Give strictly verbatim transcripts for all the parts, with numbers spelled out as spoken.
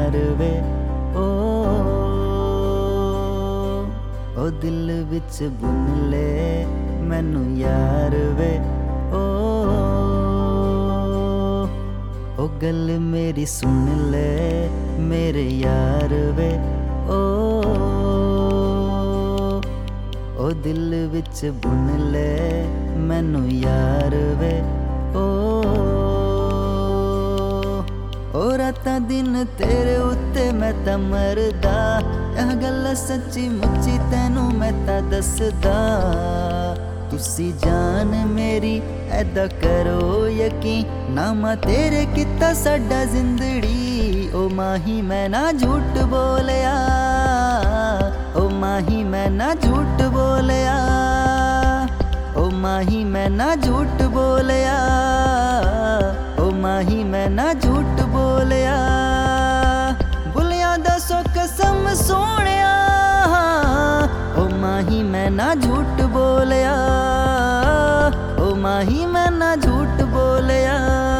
यार वे ओ ओ दिल विच बुन ले मैनू यार वे ओ ओ गल मेरी सुन ले मेरे यार वे ओ ओ दिल विच बुन ले मैनू यार वे ओ ओ रातां दिन तेरे उत्ते मैं तां मरदा यह गल सच्ची मुच्ची तैनू मैं तां दसदा तुसी जान मेरी ऐदा करो यकीन ना मां तेरे किता साडा जिंदड़ी ओ माही मैं ना झूठ बोलिया ओ माही मैं ना झूठ बोलिया ओ माही मैं ना झूठ बोलिया ओ माही मैं ना झूठ बोलिया बुलिया दसो कसम सोनिया ओ माही मैं ना झूठ बोलिया ओ माही मैं ना झूठ बोलिया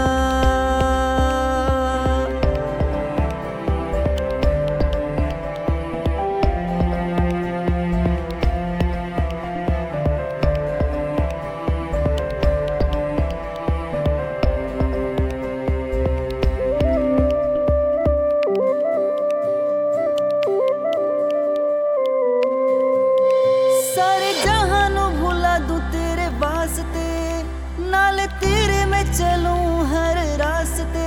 नाल तेरे मैं चलूं हर रास्ते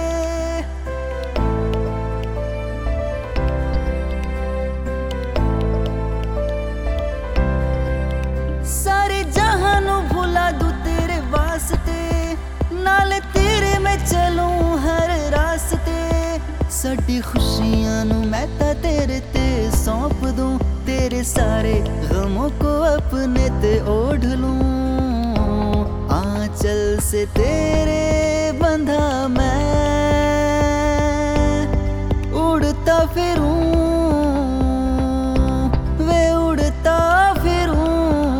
सारे जहां नू भुला दूं तेरे वास्ते नाल तेरे मैं चलूं हर रास्ते साडी खुशियां नू मैं तां तेरे ते सौंप दूं तेरे सारे गमों को अपने ते ओढ़ लूं आंचल से तेरे बंधा मैं उड़ता फिरूं वे उड़ता फिरूं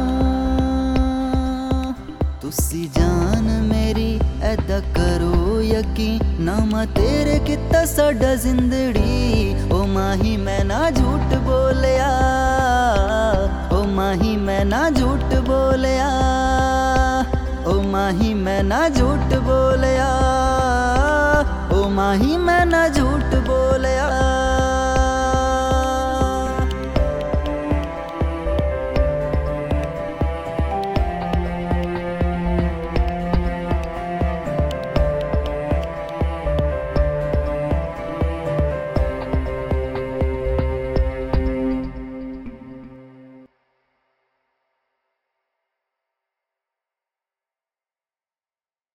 तुसी जान मेरी ऐदा करो यकीन ना मां तेरे किता साडा जिंदड़ी ओ माही मैं ना झूठ बोलिया ओ माही मैं ना झूठ बोलिया ओ माही मैं ना झूठ बोलिया ओ माही मैं ना झूठ बोलिया।